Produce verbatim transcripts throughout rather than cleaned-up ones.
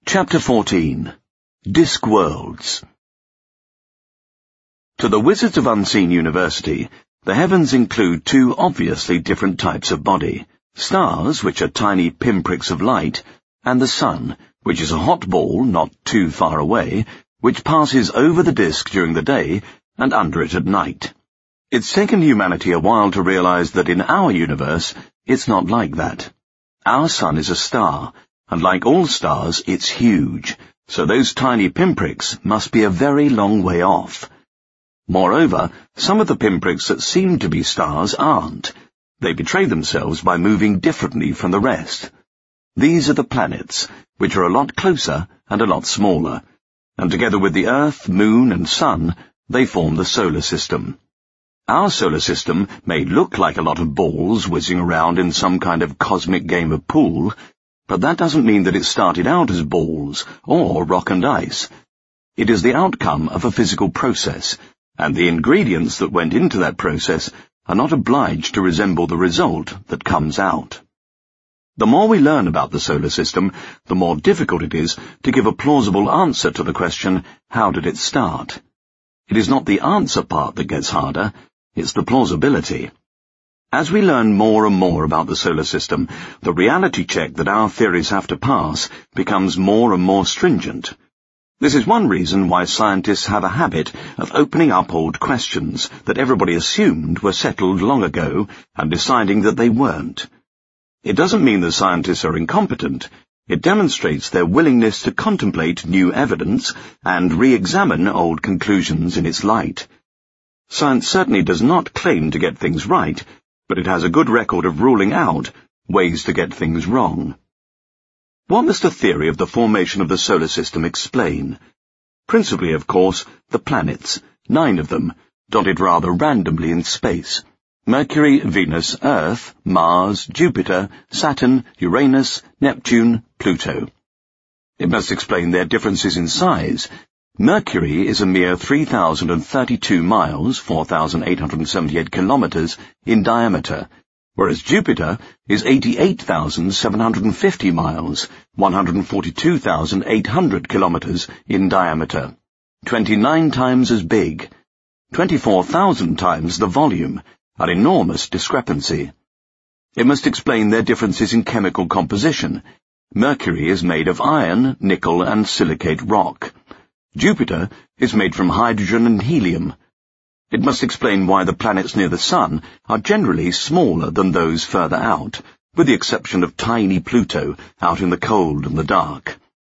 Chapter fourteen. Disk Worlds. To the Wizards of Unseen University, the heavens include two obviously different types of body: stars, which are tiny pinpricks of light, and the sun, which is a hot ball not too far away, which passes over the disk during the day and under it at night. It's taken humanity a while to realize that in our universe, it's not like that. Our sun is a star, and like all stars, it's huge, so those tiny pinpricks must be a very long way off. Moreover, some of the pinpricks that seem to be stars aren't. They betray themselves by moving differently from the rest. These are the planets, which are a lot closer and a lot smaller, and together with the Earth, Moon, and Sun, they form the solar system. Our solar system may look like a lot of balls whizzing around in some kind of cosmic game of pool, but that doesn't mean that it started out as balls or rock and ice. It is the outcome of a physical process, and the ingredients that went into that process are not obliged to resemble the result that comes out. The more we learn about the solar system, the more difficult it is to give a plausible answer to the question, how did it start? It is not the answer part that gets harder, it's the plausibility. As we learn more and more about the solar system, the reality check that our theories have to pass becomes more and more stringent. This is one reason why scientists have a habit of opening up old questions that everybody assumed were settled long ago and deciding that they weren't. It doesn't mean that scientists are incompetent. It demonstrates their willingness to contemplate new evidence and re-examine old conclusions in its light. Science certainly does not claim to get things right, but it has a good record of ruling out ways to get things wrong. What does the theory of the formation of the solar system explain? Principally, of course, the planets, nine of them, dotted rather randomly in space: Mercury, Venus, Earth, Mars, Jupiter, Saturn, Uranus, Neptune, Pluto. It must explain their differences in size. Mercury is a mere three thousand thirty-two miles, four thousand eight hundred seventy-eight kilometers, in diameter, whereas Jupiter is eighty-eight thousand seven hundred fifty miles, one hundred forty-two thousand eight hundred kilometers, in diameter, twenty-nine times as big, twenty-four thousand times the volume, an enormous discrepancy. It must explain their differences in chemical composition. Mercury is made of iron, nickel, and silicate rock. Jupiter is made from hydrogen and helium. It must explain why the planets near the Sun are generally smaller than those further out, with the exception of tiny Pluto out in the cold and the dark.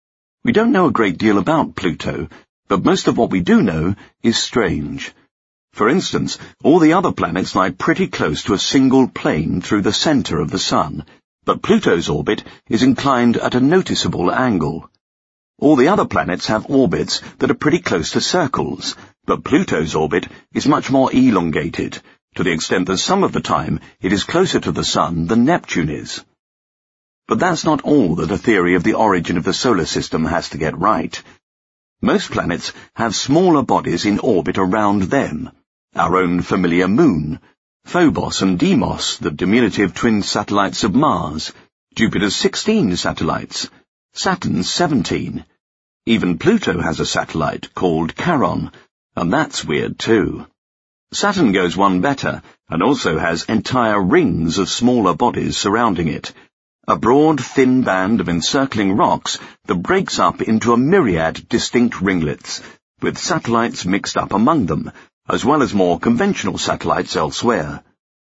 We don't know a great deal about Pluto, but most of what we do know is strange. For instance, all the other planets lie pretty close to a single plane through the center of the Sun, but Pluto's orbit is inclined at a noticeable angle. All the other planets have orbits that are pretty close to circles, but Pluto's orbit is much more elongated, to the extent that some of the time it is closer to the Sun than Neptune is. But that's not all that a theory of the origin of the solar system has to get right. Most planets have smaller bodies in orbit around them. Our own familiar Moon, Phobos and Deimos, the diminutive twin satellites of Mars, Jupiter's sixteen satellites, Saturn's seventeen. Even Pluto has a satellite called Charon, and that's weird too. Saturn goes one better, and also has entire rings of smaller bodies surrounding it, a broad, thin band of encircling rocks that breaks up into a myriad distinct ringlets, with satellites mixed up among them, as well as more conventional satellites elsewhere.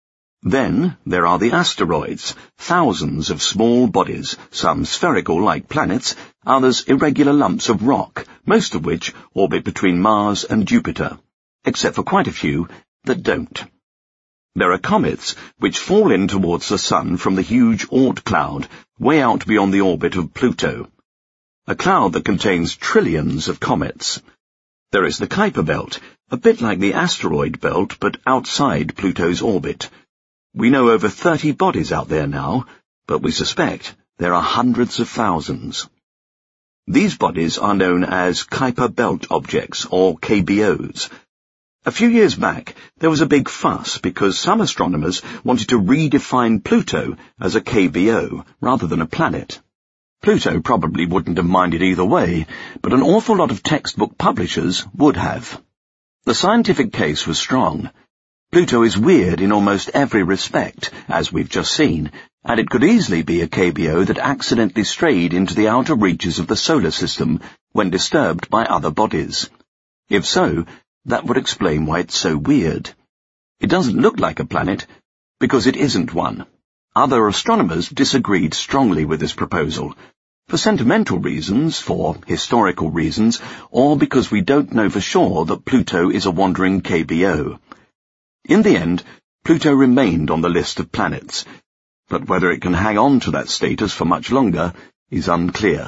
Then there are the asteroids, thousands of small bodies, some spherical like planets, others irregular lumps of rock, most of which orbit between Mars and Jupiter, except for quite a few that don't. There are comets, which fall in towards the Sun from the huge Oort cloud, way out beyond the orbit of Pluto, a cloud that contains trillions of comets. There is the Kuiper belt, a bit like the asteroid belt, but outside Pluto's orbit. We know over thirty bodies out there now, but we suspect there are hundreds of thousands. These bodies are known as Kuiper Belt objects, or K B Os. A few years back, there was a big fuss because some astronomers wanted to redefine Pluto as a K B O rather than a planet. Pluto probably wouldn't have minded either way, but an awful lot of textbook publishers would have. The scientific case was strong. Pluto is weird in almost every respect, as we've just seen, and it could easily be a K B O that accidentally strayed into the outer reaches of the solar system when disturbed by other bodies. If so, that would explain why it's so weird. It doesn't look like a planet, because it isn't one. Other astronomers disagreed strongly with this proposal, for sentimental reasons, for historical reasons, or because we don't know for sure that Pluto is a wandering K B O. In the end, Pluto remained on the list of planets, but whether it can hang on to that status for much longer is unclear.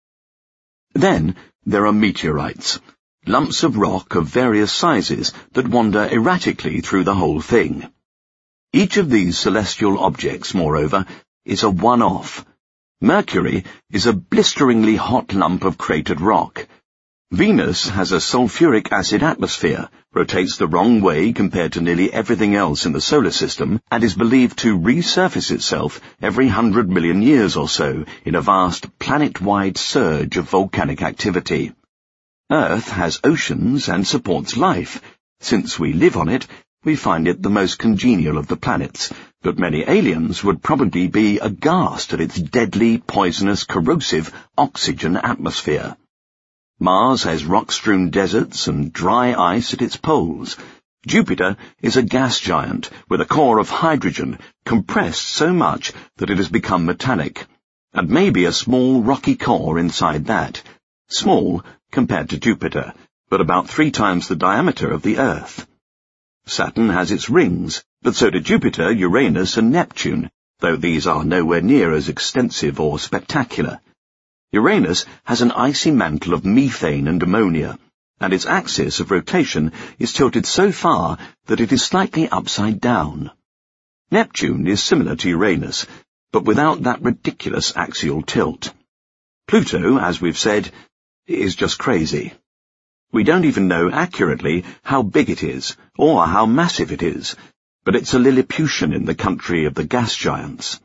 Then there are meteorites, lumps of rock of various sizes that wander erratically through the whole thing. Each of these celestial objects, moreover, is a one-off. Mercury is a blisteringly hot lump of cratered rock. Venus has a sulfuric acid atmosphere, rotates the wrong way compared to nearly everything else in the solar system, and is believed to resurface itself every hundred million years or so in a vast planet-wide surge of volcanic activity. Earth has oceans and supports life. Since we live on it, we find it the most congenial of the planets, but many aliens would probably be aghast at its deadly, poisonous, corrosive oxygen atmosphere. Mars has rock-strewn deserts and dry ice at its poles. Jupiter is a gas giant with a core of hydrogen compressed so much that it has become metallic, and maybe a small rocky core inside that. Small compared to Jupiter, but about three times the diameter of the Earth. Saturn has its rings, but so do Jupiter, Uranus and Neptune, though these are nowhere near as extensive or spectacular. Uranus has an icy mantle of methane and ammonia, and its axis of rotation is tilted so far that it is slightly upside down. Neptune is similar to Uranus, but without that ridiculous axial tilt. Pluto, as we've said, is just crazy. We don't even know accurately how big it is, or how massive it is, but it's a Lilliputian in the country of the gas giants.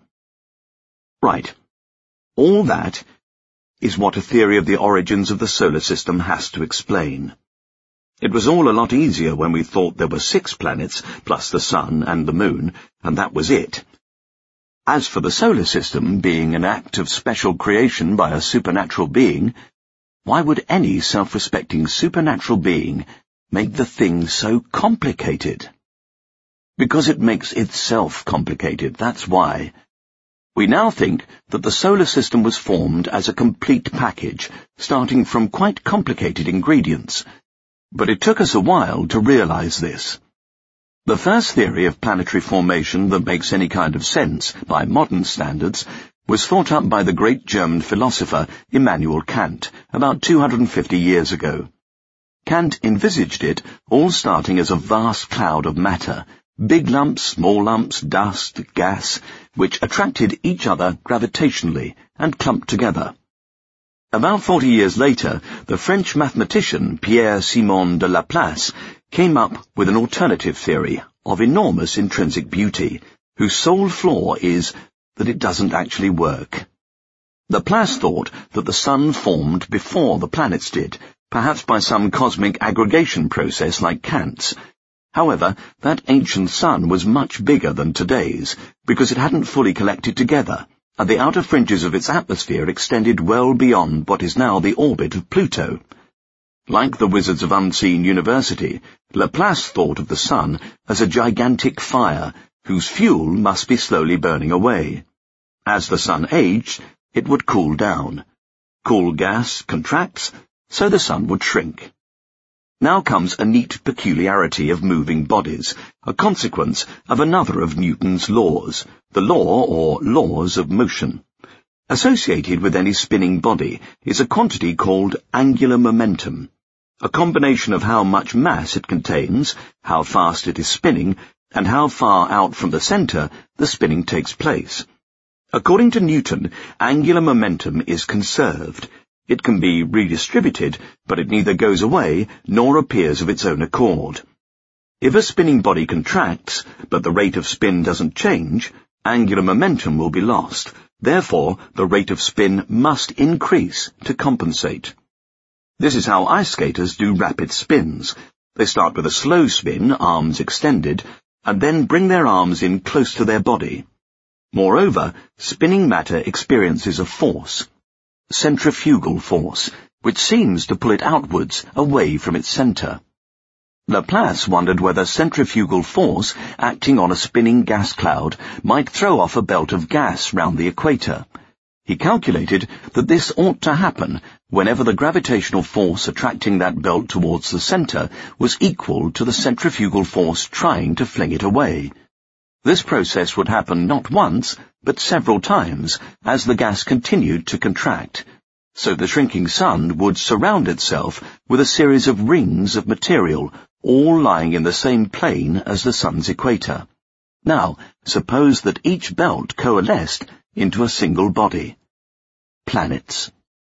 Right. All that is what a theory of the origins of the solar system has to explain. It was all a lot easier when we thought there were six planets, plus the Sun and the Moon, and that was it. As for the solar system being an act of special creation by a supernatural being, why would any self-respecting supernatural being make the thing so complicated? Because it makes itself complicated, that's why. We now think that the solar system was formed as a complete package, starting from quite complicated ingredients. But it took us a while to realize this. The first theory of planetary formation that makes any kind of sense by modern standards was thought up by the great German philosopher Immanuel Kant about two hundred fifty years ago. Kant envisaged it all starting as a vast cloud of matter, big lumps, small lumps, dust, gas, which attracted each other gravitationally and clumped together. About forty years later, the French mathematician Pierre-Simon de Laplace came up with an alternative theory of enormous intrinsic beauty, whose sole flaw is that it doesn't actually work. Laplace thought that the Sun formed before the planets did, perhaps by some cosmic aggregation process like Kant's. However, that ancient Sun was much bigger than today's, because it hadn't fully collected together, and the outer fringes of its atmosphere extended well beyond what is now the orbit of Pluto. Like the wizards of Unseen University, Laplace thought of the Sun as a gigantic fire, whose fuel must be slowly burning away. As the Sun aged, it would cool down. Cool gas contracts, so the Sun would shrink. Now comes a neat peculiarity of moving bodies, a consequence of another of Newton's laws, the law or laws of motion. Associated with any spinning body is a quantity called angular momentum, a combination of how much mass it contains, how fast it is spinning, and how far out from the center the spinning takes place. According to Newton, angular momentum is conserved. It can be redistributed, but it neither goes away nor appears of its own accord. If a spinning body contracts, but the rate of spin doesn't change, Angular momentum will be lost. Therefore, the rate of spin must increase to compensate. This is how ice skaters do rapid spins. They start with a slow spin, arms extended, and then bring their arms in close to their body. Moreover, spinning matter experiences a force, centrifugal force, which seems to pull it outwards, away from its center. Laplace wondered whether centrifugal force acting on a spinning gas cloud might throw off a belt of gas round the equator. He calculated that this ought to happen whenever the gravitational force attracting that belt towards the center was equal to the centrifugal force trying to fling it away. This process would happen not once, but several times, as the gas continued to contract. So the shrinking sun would surround itself with a series of rings of material, all lying in the same plane as the sun's equator. Now, suppose that each belt coalesced into a single body. Planets.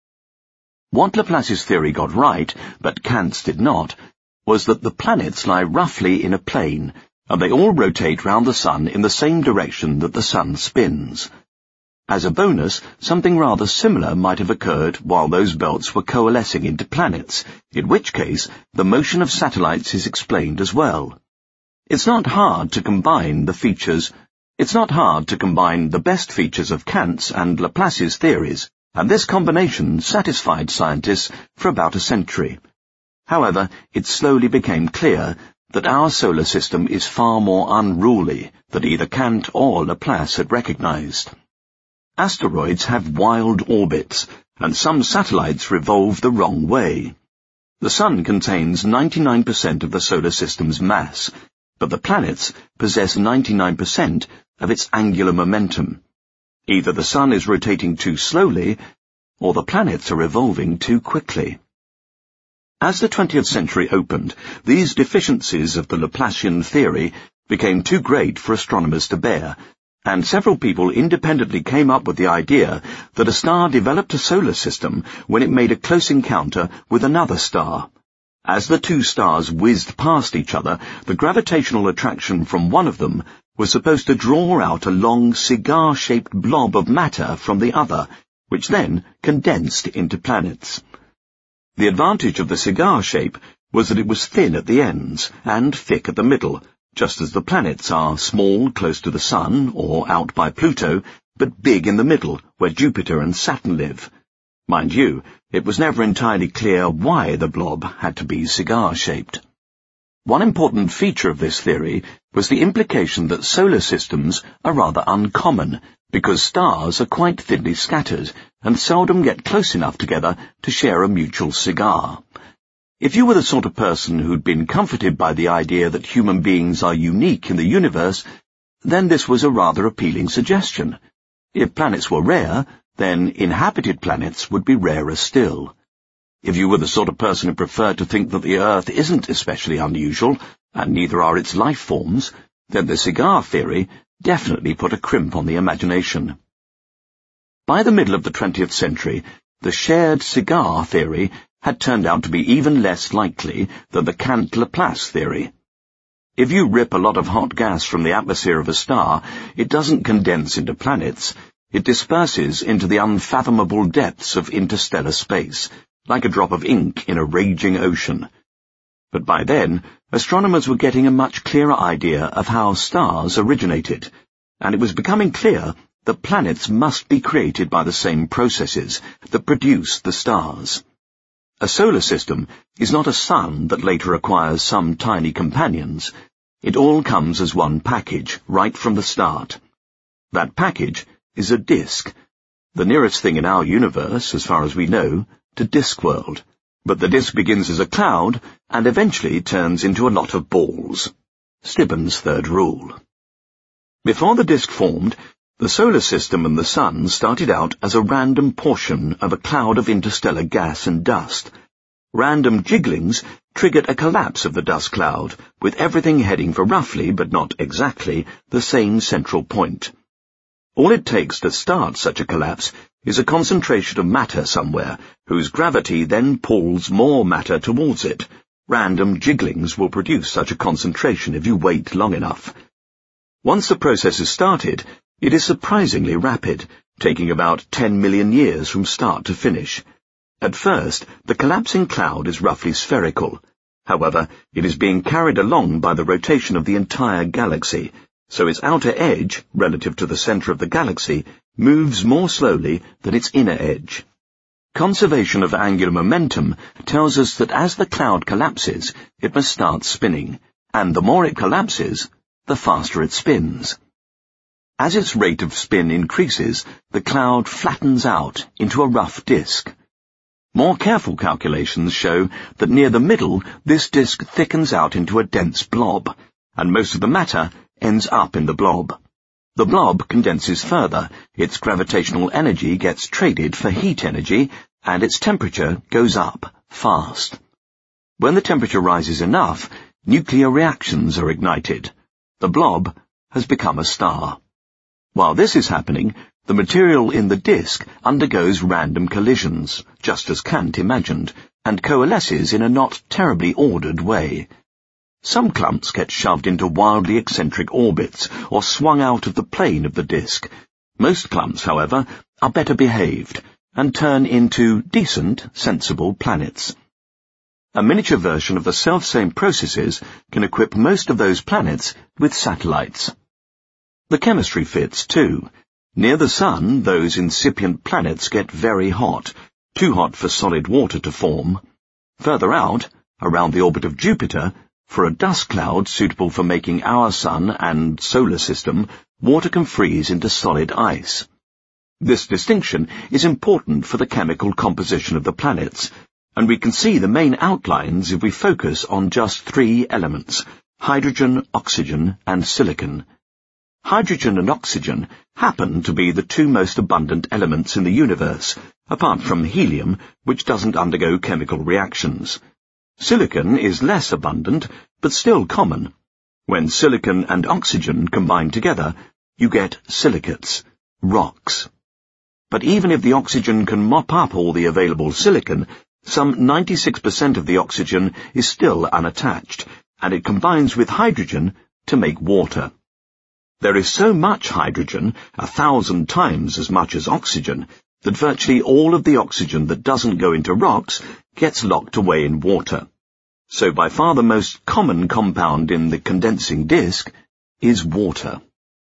What Laplace's theory got right, but Kant's did not, was that the planets lie roughly in a plane, and they all rotate round the sun in the same direction that the sun spins. As a bonus, something rather similar might have occurred while those belts were coalescing into planets, in which case the motion of satellites is explained as well. It's not hard to combine the features, it's not hard to combine the best features of Kant's and Laplace's theories, and this combination satisfied scientists for about a century. However, it slowly became clear that our solar system is far more unruly than either Kant or Laplace had recognized. Asteroids have wild orbits, and some satellites revolve the wrong way. The Sun contains ninety-nine percent of the solar system's mass, but the planets possess ninety-nine percent of its angular momentum. Either the Sun is rotating too slowly, or the planets are revolving too quickly. As the twentieth century opened, these deficiencies of the Laplacian theory became too great for astronomers to bear, and several people independently came up with the idea that a star developed a solar system when it made a close encounter with another star. As the two stars whizzed past each other, the gravitational attraction from one of them was supposed to draw out a long cigar-shaped blob of matter from the other, which then condensed into planets. The advantage of the cigar shape was that it was thin at the ends and thick at the middle, just as the planets are small close to the Sun or out by Pluto, but big in the middle where Jupiter and Saturn live. Mind you, it was never entirely clear why the blob had to be cigar-shaped. One important feature of this theory was the implication that solar systems are rather uncommon, because stars are quite thinly scattered and seldom get close enough together to share a mutual cigar. If you were the sort of person who'd been comforted by the idea that human beings are unique in the universe, then this was a rather appealing suggestion. If planets were rare, then inhabited planets would be rarer still. If you were the sort of person who preferred to think that the Earth isn't especially unusual, and neither are its life forms, then the cigar theory definitely put a crimp on the imagination. By the middle of the twentieth century, the shared cigar theory had turned out to be even less likely than the Kant-Laplace theory. If you rip a lot of hot gas from the atmosphere of a star, it doesn't condense into planets. It disperses into the unfathomable depths of interstellar space, like a drop of ink in a raging ocean. But by then, astronomers were getting a much clearer idea of how stars originated, and it was becoming clear that planets must be created by the same processes that produced the stars. A solar system is not a sun that later acquires some tiny companions. It all comes as one package, right from the start. That package is a disk, the nearest thing in our universe, as far as we know, to Discworld. But the disk begins as a cloud and eventually turns into a lot of balls. Stibben's third rule. Before the disk formed, the solar system and the sun started out as a random portion of a cloud of interstellar gas and dust. Random jigglings triggered a collapse of the dust cloud, with everything heading for roughly, but not exactly, the same central point. All it takes to start such a collapse is a concentration of matter somewhere, whose gravity then pulls more matter towards it. Random jigglings will produce such a concentration if you wait long enough. Once the process is started, It is surprisingly rapid, taking about ten million years from start to finish. At first, the collapsing cloud is roughly spherical. However, it is being carried along by the rotation of the entire galaxy, so its outer edge, relative to the center of the galaxy, moves more slowly than its inner edge. Conservation of angular momentum tells us that as the cloud collapses, it must start spinning, and the more it collapses, the faster it spins. As its rate of spin increases, the cloud flattens out into a rough disk. More careful calculations show that near the middle, this disk thickens out into a dense blob, and most of the matter ends up in the blob. The blob condenses further, its gravitational energy gets traded for heat energy, and its temperature goes up fast. When the temperature rises enough, nuclear reactions are ignited. The blob has become a star. While this is happening, the material in the disk undergoes random collisions, just as Kant imagined, and coalesces in a not terribly ordered way. Some clumps get shoved into wildly eccentric orbits, or swung out of the plane of the disk. Most clumps, however, are better behaved, and turn into decent, sensible planets. A miniature version of the self-same processes can equip most of those planets with satellites. The chemistry fits, too. Near the Sun, those incipient planets get very hot, too hot for solid water to form. Further out, around the orbit of Jupiter, for a dust cloud suitable for making our Sun and solar system, water can freeze into solid ice. This distinction is important for the chemical composition of the planets, and we can see the main outlines if we focus on just three elements: hydrogen, oxygen, and silicon. Hydrogen and oxygen happen to be the two most abundant elements in the universe, apart from helium, which doesn't undergo chemical reactions. Silicon is less abundant, but still common. When silicon and oxygen combine together, you get silicates, rocks. But even if the oxygen can mop up all the available silicon, some ninety-six percent of the oxygen is still unattached, and it combines with hydrogen to make water. There is so much hydrogen, a thousand times as much as oxygen, that virtually all of the oxygen that doesn't go into rocks gets locked away in water. So by far the most common compound in the condensing disk is water.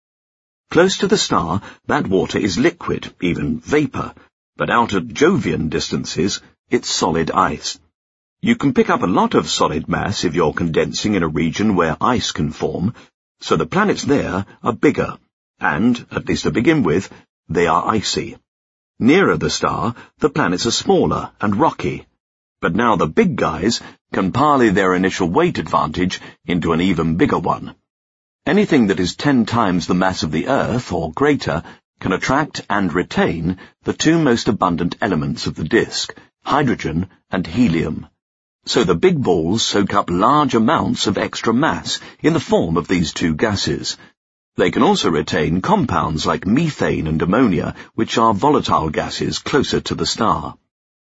Close to the star, that water is liquid, even vapor, but out at Jovian distances, it's solid ice. You can pick up a lot of solid mass if you're condensing in a region where ice can form, so the planets there are bigger, and, at least to begin with, they are icy. Nearer the star, the planets are smaller and rocky, but now the big guys can parley their initial weight advantage into an even bigger one. Anything that is ten times the mass of the Earth, or greater, can attract and retain the two most abundant elements of the disk, hydrogen and helium. So the big balls soak up large amounts of extra mass in the form of these two gases. They can also retain compounds like methane and ammonia, which are volatile gases closer to the star.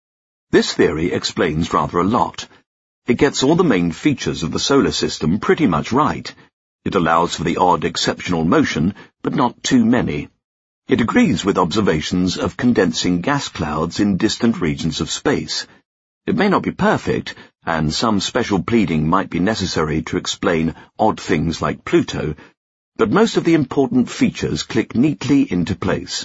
This theory explains rather a lot. It gets all the main features of the solar system pretty much right. It allows for the odd exceptional motion, but not too many. It agrees with observations of condensing gas clouds in distant regions of space. It may not be perfect, and some special pleading might be necessary to explain odd things like Pluto, but most of the important features click neatly into place.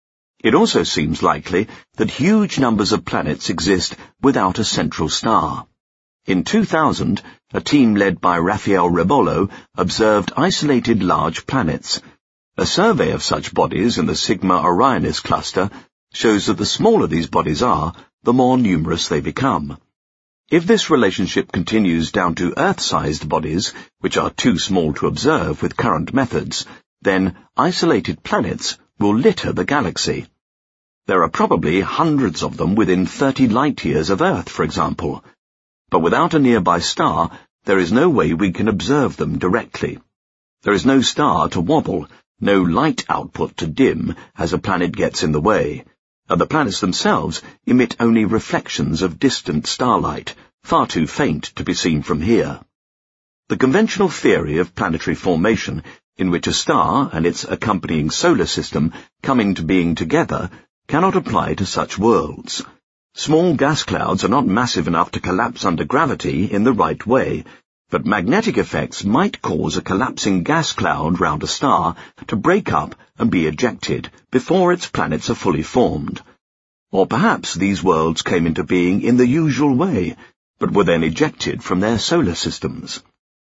It also seems likely that huge numbers of planets exist without a central star. In two thousand, a team led by Rafael Rebolo observed isolated large planets. A survey of such bodies in the Sigma Orionis cluster shows that the smaller these bodies are, the more numerous they become. If this relationship continues down to Earth-sized bodies, which are too small to observe with current methods, then isolated planets will litter the galaxy. There are probably hundreds of them within thirty light-years of Earth, for example. But without a nearby star, there is no way we can observe them directly. There is no star to wobble, no light output to dim as a planet gets in the way, and the planets themselves emit only reflections of distant starlight, far too faint to be seen from here. The conventional theory of planetary formation in which a star and its accompanying solar system coming to being together cannot apply to such worlds. Small gas clouds are not massive enough to collapse under gravity in the right way, but magnetic effects might cause a collapsing gas cloud round a star to break up and be ejected before its planets are fully formed. Or perhaps these worlds came into being in the usual way, but were then ejected from their solar systems.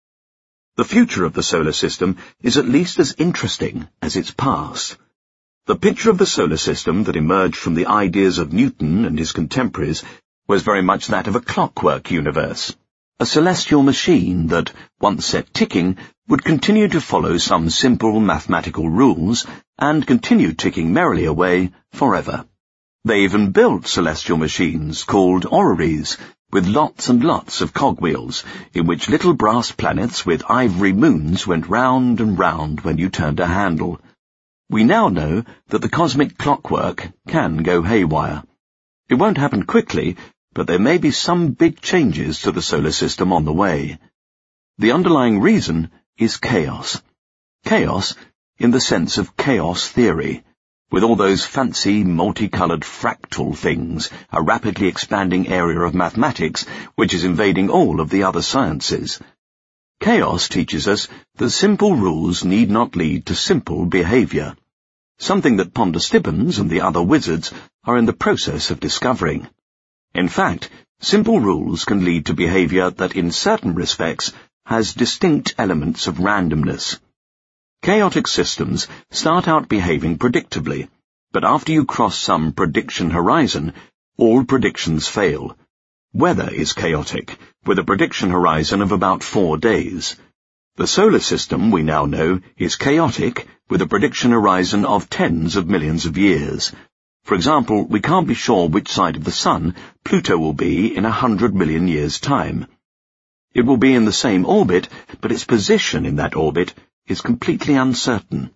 The future of the solar system is at least as interesting as its past. The picture of the solar system that emerged from the ideas of Newton and his contemporaries was very much that of a clockwork universe, a celestial machine that, once set ticking, would continue to follow some simple mathematical rules and continue ticking merrily away forever. They even built celestial machines called orreries, with lots and lots of cogwheels, in which little brass planets with ivory moons went round and round when you turned a handle. We now know that the cosmic clockwork can go haywire. It won't happen quickly, but there may be some big changes to the solar system on the way. The underlying reason is chaos. Chaos in the sense of chaos theory, with all those fancy, multicolored fractal things, a rapidly expanding area of mathematics which is invading all of the other sciences. Chaos teaches us that simple rules need not lead to simple behavior, something that Ponder Stibbons and the other wizards are in the process of discovering. In fact, simple rules can lead to behavior that in certain respects has distinct elements of randomness. Chaotic systems start out behaving predictably, but after you cross some prediction horizon, all predictions fail. Weather is chaotic, with a prediction horizon of about four days. The solar system, we now know, is chaotic, with a prediction horizon of tens of millions of years. For example, we can't be sure which side of the Sun Pluto will be in a hundred million years' time. It will be in the same orbit, but its position in that orbit is completely uncertain.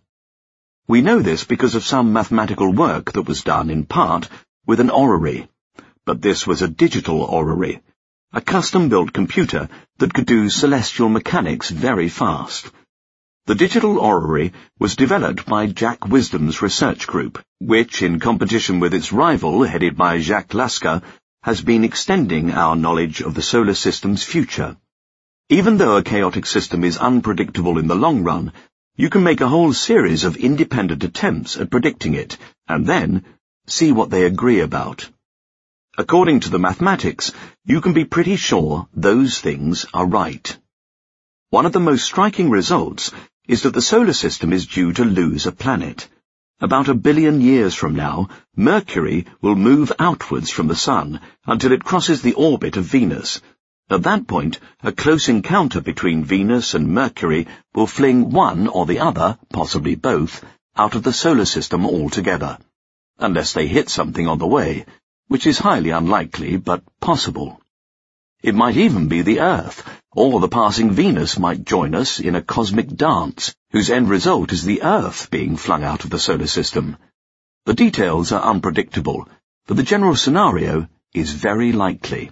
We know this because of some mathematical work that was done in part with an orrery, but this was a digital orrery, a custom-built computer that could do celestial mechanics very fast. The digital orrery was developed by Jack Wisdom's research group, which, in competition with its rival, headed by Jacques Lascar, has been extending our knowledge of the solar system's future. Even though a chaotic system is unpredictable in the long run, you can make a whole series of independent attempts at predicting it, and then see what they agree about. According to the mathematics, you can be pretty sure those things are right. One of the most striking results is that the solar system is due to lose a planet. About a billion years from now, Mercury will move outwards from the Sun until it crosses the orbit of Venus. At that point, a close encounter between Venus and Mercury will fling one or the other, possibly both, out of the solar system altogether, unless they hit something on the way, which is highly unlikely but possible. It might even be the Earth, or the passing Venus might join us in a cosmic dance, whose end result is the Earth being flung out of the solar system. The details are unpredictable, but the general scenario is very likely.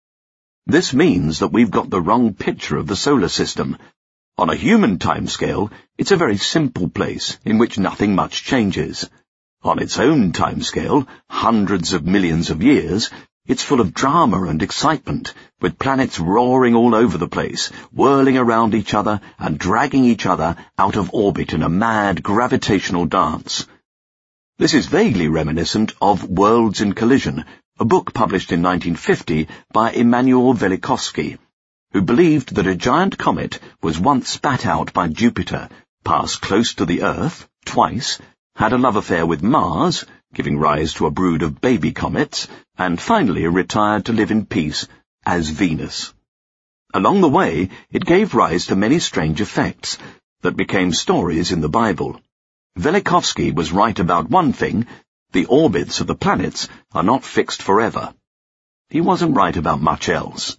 This means that we've got the wrong picture of the solar system. On a human timescale, it's a very simple place in which nothing much changes. On its own timescale, hundreds of millions of years, it's full of drama and excitement, with planets roaring all over the place, whirling around each other and dragging each other out of orbit in a mad gravitational dance. This is vaguely reminiscent of Worlds in Collision, a book published in nineteen fifty by Immanuel Velikovsky, who believed that a giant comet was once spat out by Jupiter, passed close to the Earth twice, had a love affair with Mars, giving rise to a brood of baby comets, and finally retired to live in peace as Venus. Along the way, it gave rise to many strange effects that became stories in the Bible. Velikovsky was right about one thing: the orbits of the planets are not fixed forever. He wasn't right about much else.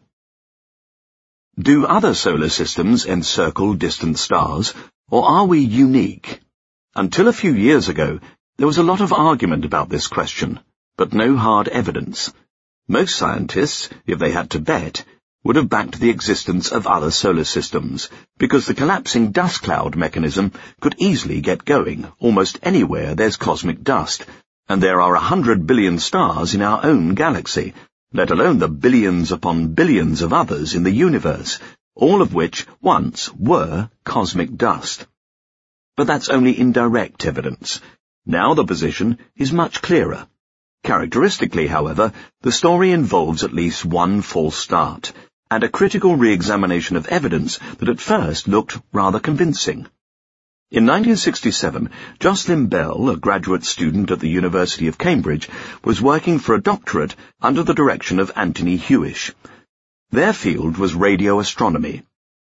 Do other solar systems encircle distant stars, or are we unique? Until a few years ago, there was a lot of argument about this question, but no hard evidence. Most scientists, if they had to bet, would have backed the existence of other solar systems, because the collapsing dust cloud mechanism could easily get going almost anywhere there's cosmic dust, and there are a hundred billion stars in our own galaxy, let alone the billions upon billions of others in the universe, all of which once were cosmic dust. But that's only indirect evidence. Now the position is much clearer. Characteristically, however, the story involves at least one false start, and a critical re-examination of evidence that at first looked rather convincing. In nineteen sixty-seven, Jocelyn Bell, a graduate student at the University of Cambridge, was working for a doctorate under the direction of Anthony Hewish. Their field was radio astronomy.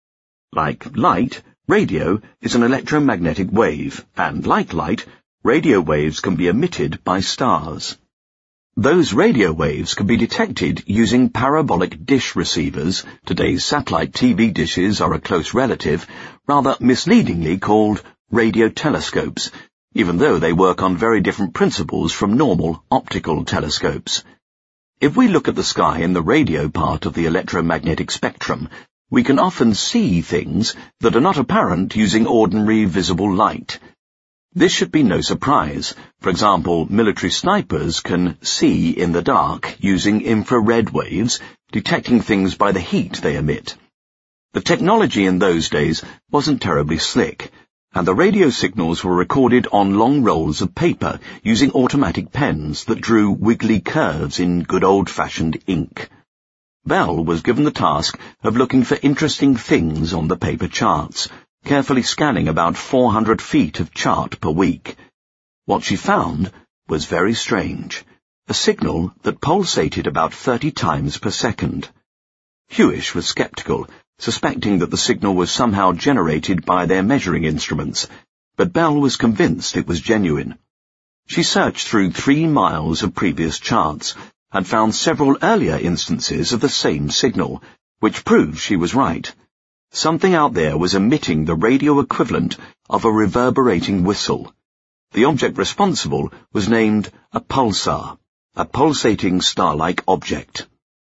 Like light, radio is an electromagnetic wave, and like light, radio waves can be emitted by stars. Those radio waves can be detected using parabolic dish receivers. Today's satellite T V dishes are a close relative, rather misleadingly called radio telescopes, even though they work on very different principles from normal optical telescopes. If we look at the sky in the radio part of the electromagnetic spectrum, we can often see things that are not apparent using ordinary visible light. This should be no surprise. For example, military snipers can see in the dark using infrared waves, detecting things by the heat they emit. The technology in those days wasn't terribly slick, and the radio signals were recorded on long rolls of paper using automatic pens that drew wiggly curves in good old-fashioned ink. Bell was given the task of looking for interesting things on the paper charts, carefully scanning about four hundred feet of chart per week. What she found was very strange, a signal that pulsated about thirty times per second. Hewish was sceptical, suspecting that the signal was somehow generated by their measuring instruments, but Bell was convinced it was genuine. She searched through three miles of previous charts and found several earlier instances of the same signal, which proved she was right. Something out there was emitting the radio equivalent of a reverberating whistle. The object responsible was named a pulsar, a pulsating star-like object.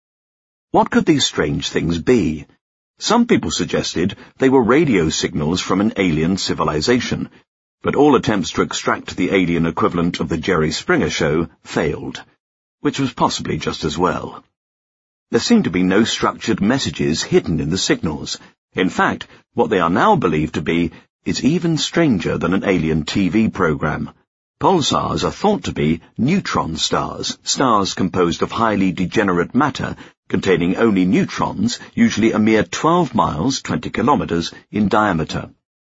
What could these strange things be? Some people suggested they were radio signals from an alien civilization, but all attempts to extract the alien equivalent of the Jerry Springer Show failed, which was possibly just as well. There seemed to be no structured messages hidden in the signals. In fact, what they are now believed to be is even stranger than an alien T V program. Pulsars are thought to be neutron stars, stars composed of highly degenerate matter containing only neutrons, usually a mere twelve miles, twenty kilometers, in diameter.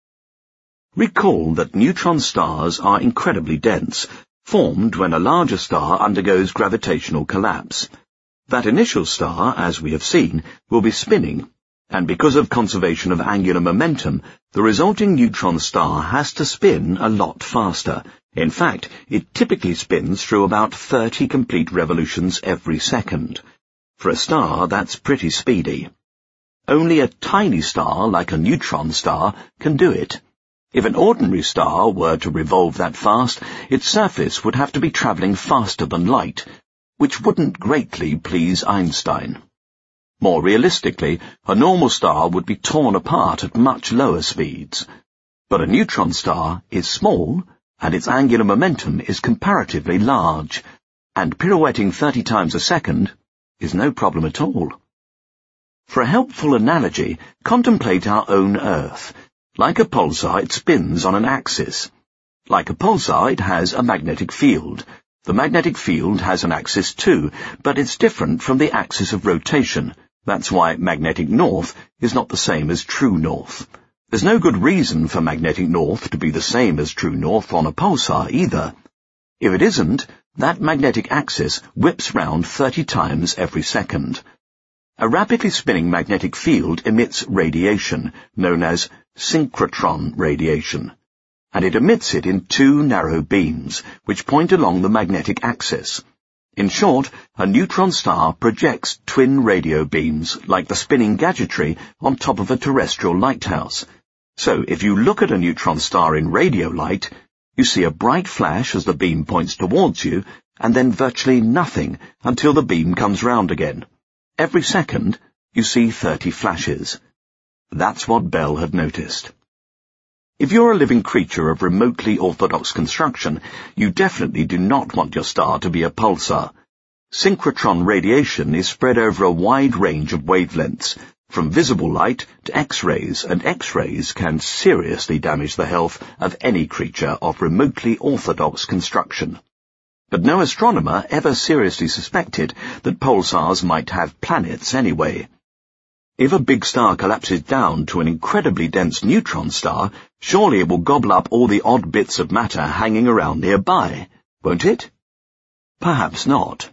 Recall that neutron stars are incredibly dense, formed when a larger star undergoes gravitational collapse. That initial star, as we have seen, will be spinning, and because of conservation of angular momentum, the resulting neutron star has to spin a lot faster. In fact, it typically spins through about thirty complete revolutions every second. For a star, that's pretty speedy. Only a tiny star, like a neutron star, can do it. If an ordinary star were to revolve that fast, its surface would have to be travelling faster than light, which wouldn't greatly please Einstein. More realistically, a normal star would be torn apart at much lower speeds. But a neutron star is small, and its angular momentum is comparatively large, and pirouetting thirty times a second is no problem at all. For a helpful analogy, contemplate our own Earth. Like a pulsar, it spins on an axis. Like a pulsar, it has a magnetic field. The magnetic field has an axis too, but it's different from the axis of rotation. That's why magnetic north is not the same as true north. There's no good reason for magnetic north to be the same as true north on a pulsar either. If it isn't, that magnetic axis whips round thirty times every second. A rapidly spinning magnetic field emits radiation, known as synchrotron radiation, and it emits it in two narrow beams, which point along the magnetic axis. In short, a neutron star projects twin radio beams, like the spinning gadgetry, on top of a terrestrial lighthouse. So, if you look at a neutron star in radio light, you see a bright flash as the beam points towards you, and then virtually nothing until the beam comes round again. Every second, you see thirty flashes. That's what Bell had noticed. If you're a living creature of remotely orthodox construction, you definitely do not want your star to be a pulsar. Synchrotron radiation is spread over a wide range of wavelengths, from visible light to X-rays, and X-rays can seriously damage the health of any creature of remotely orthodox construction. But no astronomer ever seriously suspected that pulsars might have planets anyway. If a big star collapses down to an incredibly dense neutron star, surely it will gobble up all the odd bits of matter hanging around nearby, won't it? Perhaps not.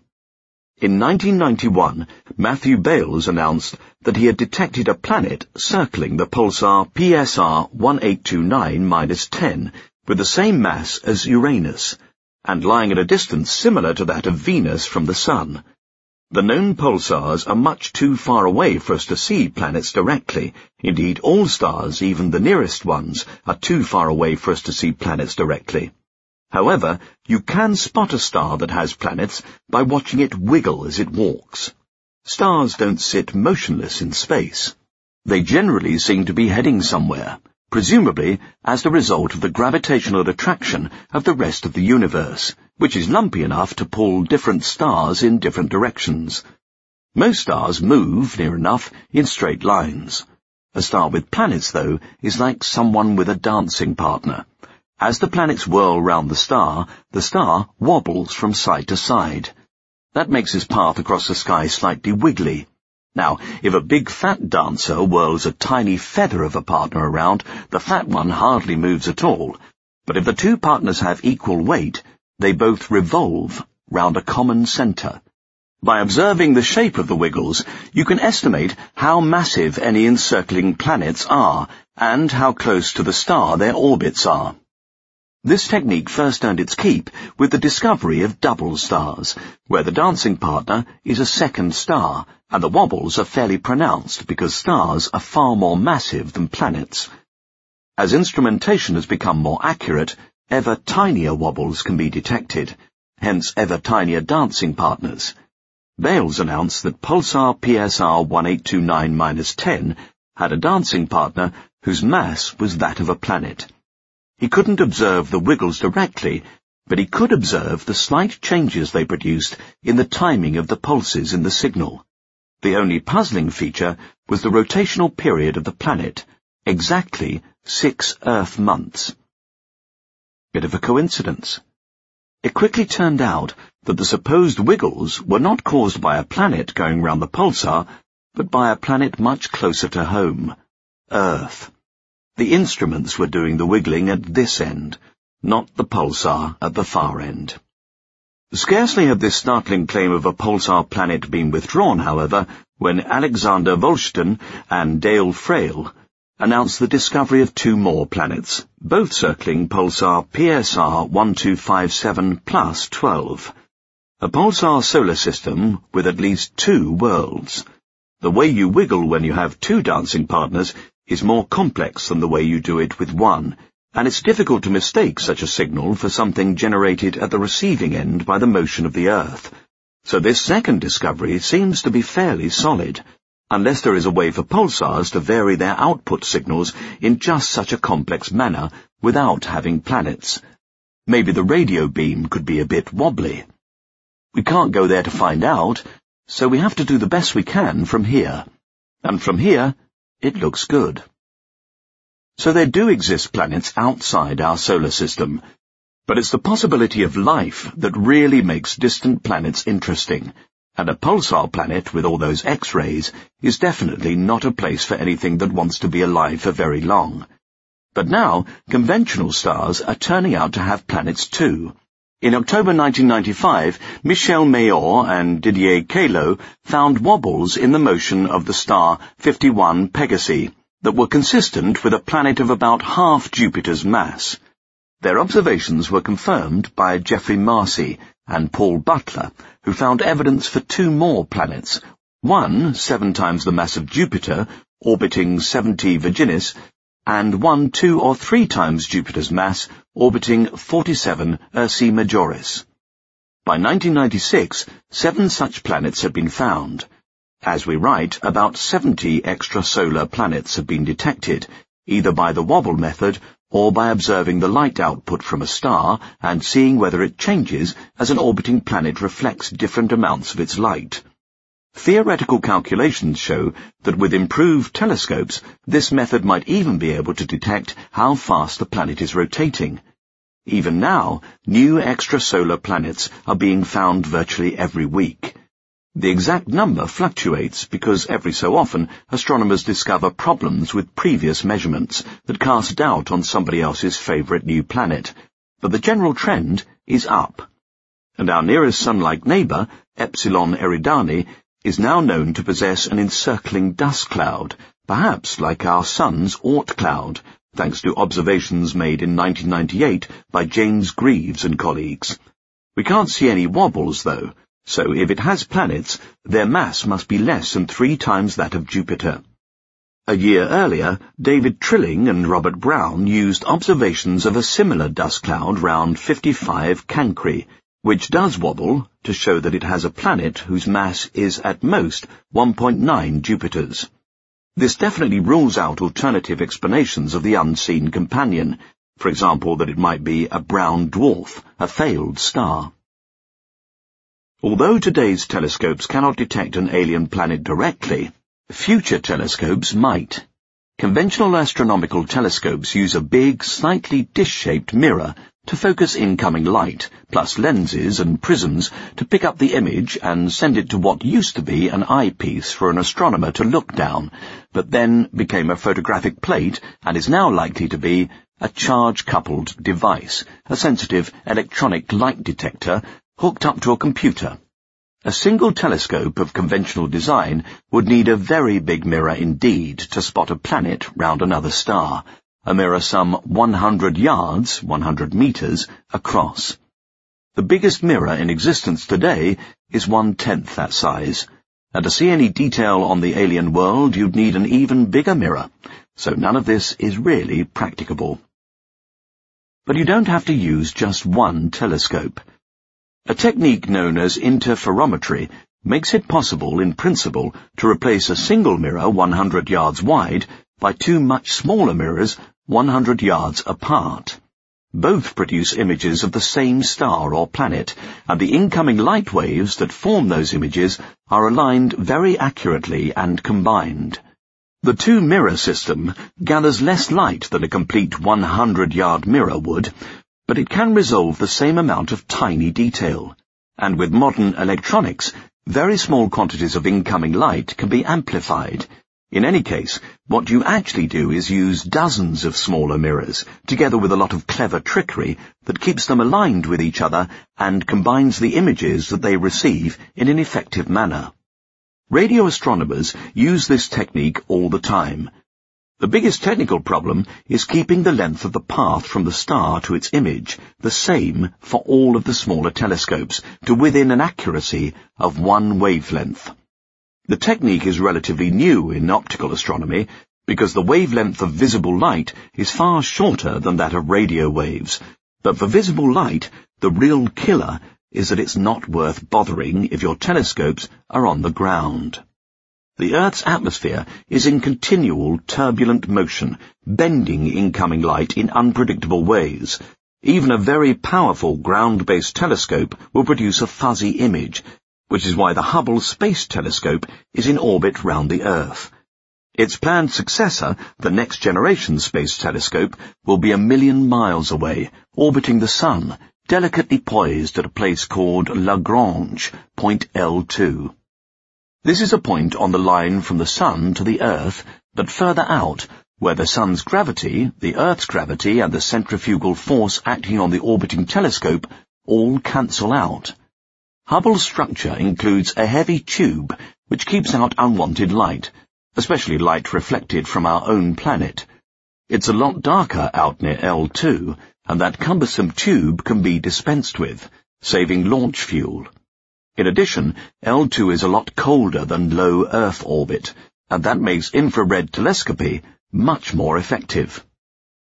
In nineteen ninety-one, Matthew Bales announced that he had detected a planet circling the pulsar P S R one eight two nine dash ten with the same mass as Uranus, and lying at a distance similar to that of Venus from the Sun. The known pulsars are much too far away for us to see planets directly. Indeed, all stars, even the nearest ones, are too far away for us to see planets directly. However, you can spot a star that has planets by watching it wiggle as it walks. Stars don't sit motionless in space. They generally seem to be heading somewhere, presumably as the result of the gravitational attraction of the rest of the universe, which is lumpy enough to pull different stars in different directions. Most stars move, near enough, in straight lines. A star with planets, though, is like someone with a dancing partner. As the planets whirl round the star, the star wobbles from side to side. That makes its path across the sky slightly wiggly. Now, if a big fat dancer whirls a tiny feather of a partner around, the fat one hardly moves at all. But if the two partners have equal weight, they both revolve round a common centre. By observing the shape of the wiggles, you can estimate how massive any encircling planets are, and how close to the star their orbits are. This technique first earned its keep with the discovery of double stars, where the dancing partner is a second star, and the wobbles are fairly pronounced because stars are far more massive than planets. As instrumentation has become more accurate, ever tinier wobbles can be detected, hence ever tinier dancing partners. Bales announced that pulsar P S R one eight two nine dash ten had a dancing partner whose mass was that of a planet. He couldn't observe the wiggles directly, but he could observe the slight changes they produced in the timing of the pulses in the signal. The only puzzling feature was the rotational period of the planet, exactly six Earth months. Bit of a coincidence. It quickly turned out that the supposed wiggles were not caused by a planet going round the pulsar, but by a planet much closer to home, Earth. The instruments were doing the wiggling at this end, not the pulsar at the far end. Scarcely had this startling claim of a pulsar planet been withdrawn, however, when Alexander Wolsztyn and Dale Frail announced the discovery of two more planets, both circling pulsar P S R one two five seven plus twelve. A pulsar solar system with at least two worlds. The way you wiggle when you have two dancing partners is more complex than the way you do it with one, and it's difficult to mistake such a signal for something generated at the receiving end by the motion of the Earth. So this second discovery seems to be fairly solid, unless there is a way for pulsars to vary their output signals in just such a complex manner without having planets. Maybe the radio beam could be a bit wobbly. We can't go there to find out, so we have to do the best we can from here. And from here, it looks good. So there do exist planets outside our solar system, but it's the possibility of life that really makes distant planets interesting, and a pulsar planet with all those X-rays is definitely not a place for anything that wants to be alive for very long. But now, conventional stars are turning out to have planets too. In October nineteen ninety-five, Michel Mayor and Didier Queloz found wobbles in the motion of the star fifty-one Pegasi that were consistent with a planet of about half Jupiter's mass. Their observations were confirmed by Geoffrey Marcy and Paul Butler, who found evidence for two more planets, one seven times the mass of Jupiter, orbiting seventy Virginis, and one two or three times Jupiter's mass, orbiting forty-seven Ursae Majoris. By nineteen ninety-six, seven such planets had been found, As we write, about seventy extrasolar planets have been detected, either by the wobble method or by observing the light output from a star and seeing whether it changes as an orbiting planet reflects different amounts of its light. Theoretical calculations show that with improved telescopes, this method might even be able to detect how fast the planet is rotating. Even now, new extrasolar planets are being found virtually every week. The exact number fluctuates because every so often astronomers discover problems with previous measurements that cast doubt on somebody else's favourite new planet, but the general trend is up. And our nearest sun-like neighbour, Epsilon Eridani, is now known to possess an encircling dust cloud, perhaps like our Sun's Oort cloud, thanks to observations made in nineteen ninety-eight by James Greaves and colleagues. We can't see any wobbles, though, so if it has planets, their mass must be less than three times that of Jupiter. A year earlier, David Trilling and Robert Brown used observations of a similar dust cloud round fifty-five Cancri, which does wobble, to show that it has a planet whose mass is at most one point nine Jupiters. This definitely rules out alternative explanations of the unseen companion, for example that it might be a brown dwarf, a failed star. Although today's telescopes cannot detect an alien planet directly, future telescopes might. Conventional astronomical telescopes use a big, slightly dish-shaped mirror to focus incoming light, plus lenses and prisms to pick up the image and send it to what used to be an eyepiece for an astronomer to look down, but then became a photographic plate and is now likely to be a charge-coupled device, a sensitive electronic light detector hooked up to a computer. A single telescope of conventional design would need a very big mirror indeed to spot a planet round another star, a mirror some one hundred yards, one hundred meters, across. The biggest mirror in existence today is one-tenth that size, and to see any detail on the alien world you'd need an even bigger mirror, so none of this is really practicable. But you don't have to use just one telescope. A technique known as interferometry makes it possible, in principle, to replace a single mirror one hundred yards wide by two much smaller mirrors one hundred yards apart. Both produce images of the same star or planet, and the incoming light waves that form those images are aligned very accurately and combined. The two-mirror system gathers less light than a complete one hundred yard mirror would, but it can resolve the same amount of tiny detail. And with modern electronics, very small quantities of incoming light can be amplified. In any case, what you actually do is use dozens of smaller mirrors, together with a lot of clever trickery that keeps them aligned with each other and combines the images that they receive in an effective manner. Radio astronomers use this technique all the time. The biggest technical problem is keeping the length of the path from the star to its image the same for all of the smaller telescopes, to within an accuracy of one wavelength. The technique is relatively new in optical astronomy because the wavelength of visible light is far shorter than that of radio waves, but for visible light, the real killer is that it's not worth bothering if your telescopes are on the ground. The Earth's atmosphere is in continual turbulent motion, bending incoming light in unpredictable ways. Even a very powerful ground-based telescope will produce a fuzzy image, which is why the Hubble Space Telescope is in orbit round the Earth. Its planned successor, the Next Generation Space Telescope, will be a million miles away, orbiting the Sun, delicately poised at a place called Lagrange, point L two. This is a point on the line from the Sun to the Earth, but further out, where the Sun's gravity, the Earth's gravity, and the centrifugal force acting on the orbiting telescope all cancel out. Hubble's structure includes a heavy tube which keeps out unwanted light, especially light reflected from our own planet. It's a lot darker out near L two, and that cumbersome tube can be dispensed with, saving launch fuel. In addition, L two is a lot colder than low Earth orbit, and that makes infrared telescopy much more effective.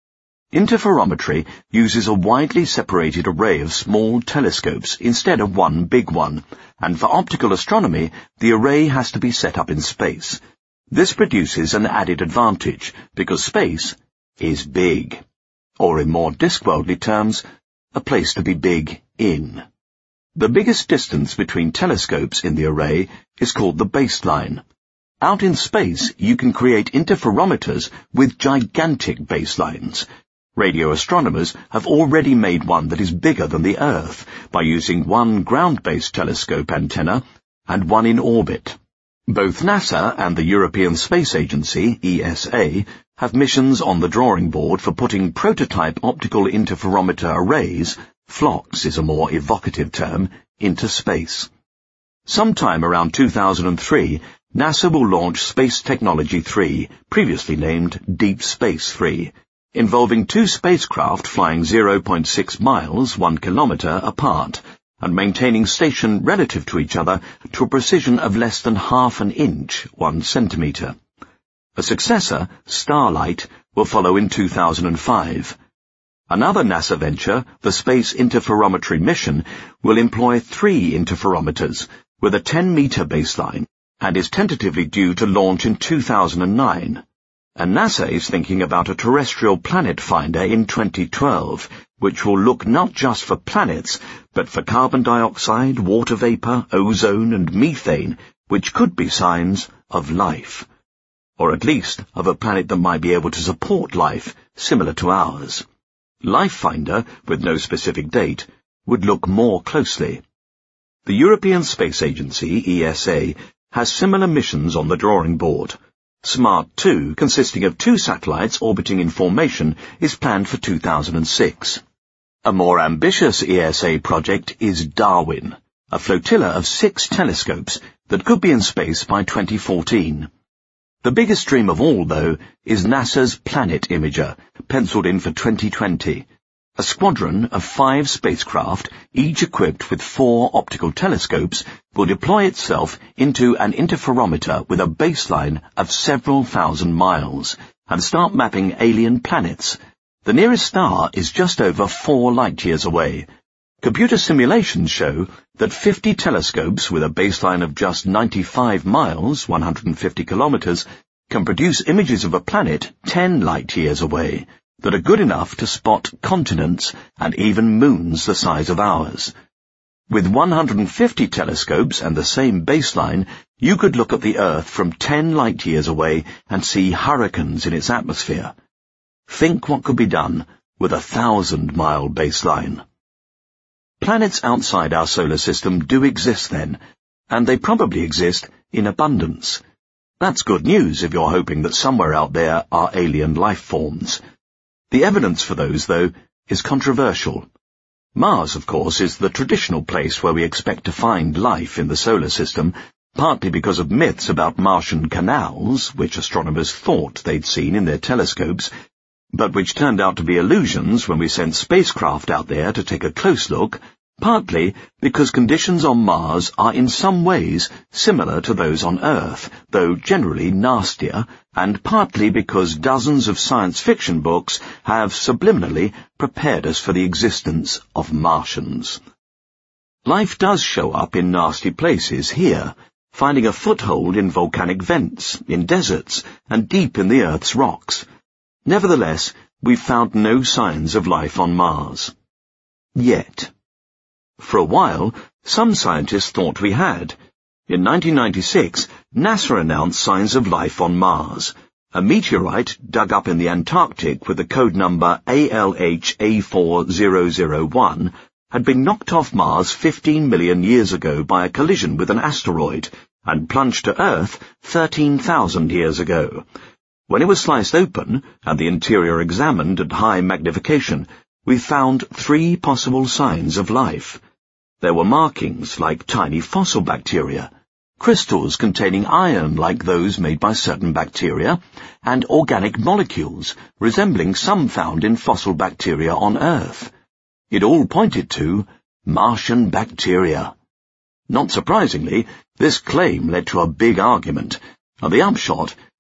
Interferometry uses a widely separated array of small telescopes instead of one big one, and for optical astronomy, the array has to be set up in space. This produces an added advantage, because space is big. Or in more Discworldly terms, a place to be big in. The biggest distance between telescopes in the array is called the baseline. Out in space, you can create interferometers with gigantic baselines. Radio astronomers have already made one that is bigger than the Earth by using one ground-based telescope antenna and one in orbit. Both NASA and the European Space Agency, E S A, have missions on the drawing board for putting prototype optical interferometer arrays, flocks is a more evocative term, into space. Sometime around two thousand three, NASA will launch Space Technology three, previously named Deep Space three, involving two spacecraft flying zero point six miles, one kilometer, apart, and maintaining station relative to each other to a precision of less than half an inch, one centimeter. A successor, Starlight, will follow in two thousand five. Another NASA venture, the Space Interferometry Mission, will employ three interferometers with a ten-meter baseline and is tentatively due to launch in two thousand nine. And NASA is thinking about a terrestrial planet finder in twenty twelve, which will look not just for planets, but for carbon dioxide, water vapor, ozone, and methane, which could be signs of life. Or at least of a planet that might be able to support life similar to ours. Life Finder, with no specific date, would look more closely. The European Space Agency, E S A, has similar missions on the drawing board. SMART two, consisting of two satellites orbiting in formation, is planned for two thousand six. A more ambitious E S A project is Darwin, a flotilla of six telescopes that could be in space by twenty fourteen. The biggest dream of all, though, is NASA's Planet Imager, penciled in for twenty twenty. A squadron of five spacecraft, each equipped with four optical telescopes, will deploy itself into an interferometer with a baseline of several thousand miles, and start mapping alien planets. The nearest star is just over four light-years away. Computer simulations show that fifty telescopes with a baseline of just ninety-five miles, one hundred fifty kilometers, can produce images of a planet ten light-years away, that are good enough to spot continents and even moons the size of ours. With one hundred fifty telescopes and the same baseline, you could look at the Earth from ten light-years away and see hurricanes in its atmosphere. Think what could be done with a thousand-mile baseline. Planets outside our solar system do exist then, and they probably exist in abundance. That's good news if you're hoping that somewhere out there are alien life forms. The evidence for those, though, is controversial. Mars, of course, is the traditional place where we expect to find life in the solar system, partly because of myths about Martian canals, which astronomers thought they'd seen in their telescopes, but which turned out to be illusions when we sent spacecraft out there to take a close look, partly because conditions on Mars are in some ways similar to those on Earth, though generally nastier, and partly because dozens of science fiction books have subliminally prepared us for the existence of Martians. Life does show up in nasty places here, finding a foothold in volcanic vents, in deserts, and deep in the Earth's rocks. Nevertheless, we've found no signs of life on Mars. Yet. For a while, some scientists thought we had. In nineteen ninety-six, NASA announced signs of life on Mars. A meteorite dug up in the Antarctic with the code number A L H A four thousand one had been knocked off Mars fifteen million years ago by a collision with an asteroid and plunged to Earth thirteen thousand years ago. When it was sliced open and the interior examined at high magnification, we found three possible signs of life. There were markings like tiny fossil bacteria, crystals containing iron like those made by certain bacteria, and organic molecules resembling some found in fossil bacteria on Earth. It all pointed to Martian bacteria. Not surprisingly, this claim led to a big argument, and the upshot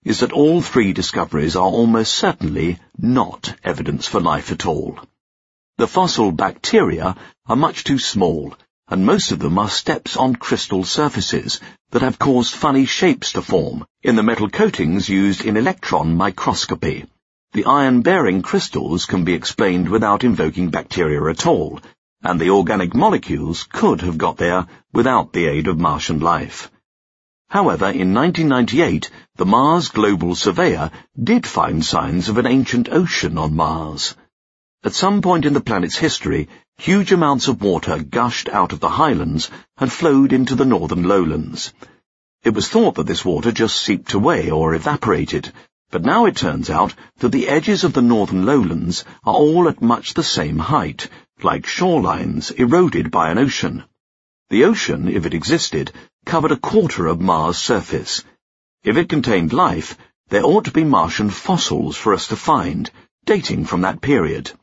is that all three discoveries are almost certainly not evidence for life at all. The fossil bacteria are much too small, and most of them are steps on crystal surfaces that have caused funny shapes to form in the metal coatings used in electron microscopy. The iron-bearing crystals can be explained without invoking bacteria at all, and the organic molecules could have got there without the aid of Martian life. However, in nineteen ninety-eight, the Mars Global Surveyor did find signs of an ancient ocean on Mars. At some point in the planet's history, huge amounts of water gushed out of the highlands and flowed into the northern lowlands. It was thought that this water just seeped away or evaporated, but now it turns out that the edges of the northern lowlands are all at much the same height, like shorelines eroded by an ocean. The ocean, if it existed, covered a quarter of Mars' surface. If it contained life, there ought to be Martian fossils for us to find, dating from that period.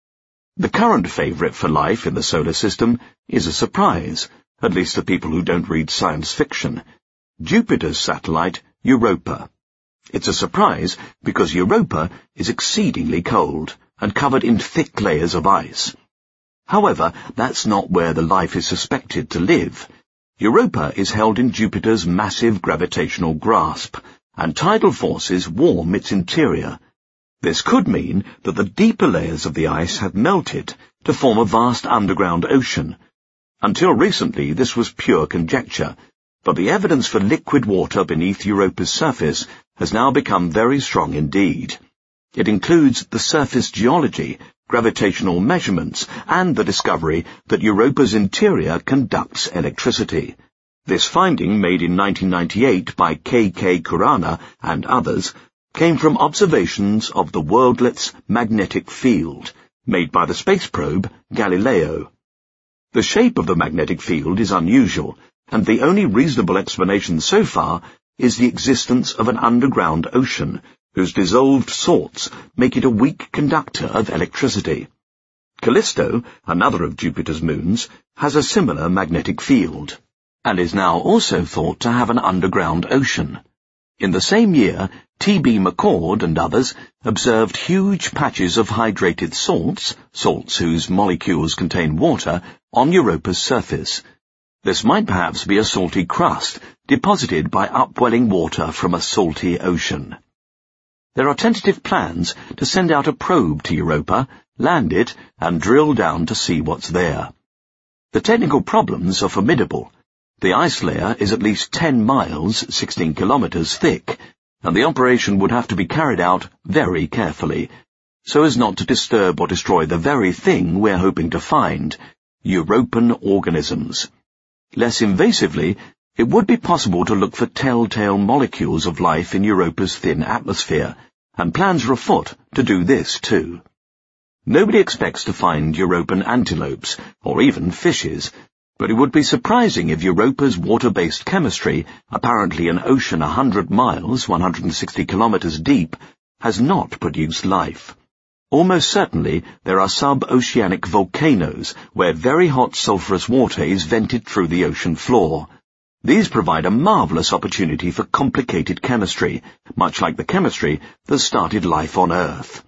The current favourite for life in the solar system is a surprise, at least to people who don't read science fiction. Jupiter's satellite, Europa. It's a surprise because Europa is exceedingly cold and covered in thick layers of ice. However, that's not where the life is suspected to live. Europa is held in Jupiter's massive gravitational grasp, and tidal forces warm its interior. This could mean that the deeper layers of the ice have melted to form a vast underground ocean. Until recently, this was pure conjecture, but the evidence for liquid water beneath Europa's surface has now become very strong indeed. It includes the surface geology, gravitational measurements, and the discovery that Europa's interior conducts electricity. This finding, made in nineteen ninety-eight by K K Khurana and others, came from observations of the worldlet's magnetic field, made by the space probe Galileo. The shape of the magnetic field is unusual, and the only reasonable explanation so far is the existence of an underground ocean, whose dissolved salts make it a weak conductor of electricity. Callisto, another of Jupiter's moons, has a similar magnetic field, and is now also thought to have an underground ocean. In the same year, T B McCord and others observed huge patches of hydrated salts, salts whose molecules contain water, on Europa's surface. This might perhaps be a salty crust deposited by upwelling water from a salty ocean. There are tentative plans to send out a probe to Europa, land it, and drill down to see what's there. The technical problems are formidable. The ice layer is at least ten miles, sixteen kilometers thick, and the operation would have to be carried out very carefully, so as not to disturb or destroy the very thing we're hoping to find, Europan organisms. Less invasively, it would be possible to look for telltale molecules of life in Europa's thin atmosphere, and plans are afoot to do this too. Nobody expects to find Europan antelopes, or even fishes, but it would be surprising if Europa's water-based chemistry, apparently an ocean a hundred miles, one hundred sixty kilometers deep, has not produced life. Almost certainly there are sub-oceanic volcanoes where very hot sulphurous water is vented through the ocean floor. These provide a marvelous opportunity for complicated chemistry, much like the chemistry that started life on Earth.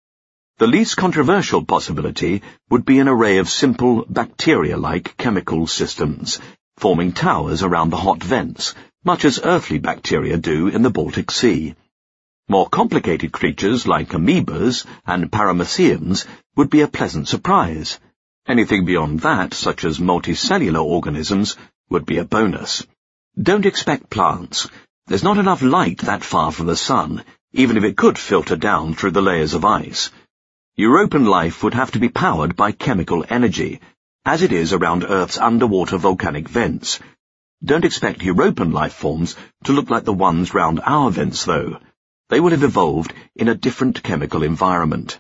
The least controversial possibility would be an array of simple, bacteria-like chemical systems, forming towers around the hot vents, much as earthly bacteria do in the Baltic Sea. More complicated creatures like amoebas and parameciums would be a pleasant surprise. Anything beyond that, such as multicellular organisms, would be a bonus. Don't expect plants. There's not enough light that far from the sun, even if it could filter down through the layers of ice. Europan life would have to be powered by chemical energy, as it is around Earth's underwater volcanic vents. Don't expect Europan life forms to look like the ones round our vents, though. They will have evolved in a different chemical environment.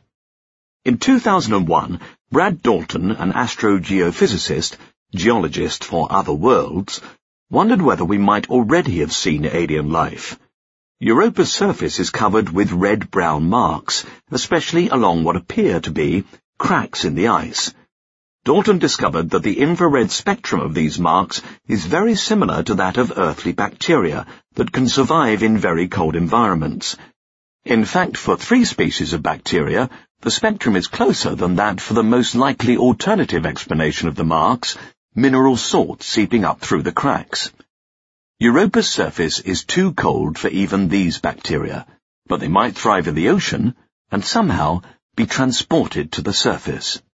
In two thousand one, Brad Dalton, an astrogeophysicist, geologist for other worlds, wondered whether we might already have seen alien life. Europa's surface is covered with red-brown marks, especially along what appear to be cracks in the ice. Dalton discovered that the infrared spectrum of these marks is very similar to that of earthly bacteria that can survive in very cold environments. In fact, for three species of bacteria, the spectrum is closer than that for the most likely alternative explanation of the marks, mineral salt seeping up through the cracks. Europa's surface is too cold for even these bacteria, but they might thrive in the ocean and somehow be transported to the surface.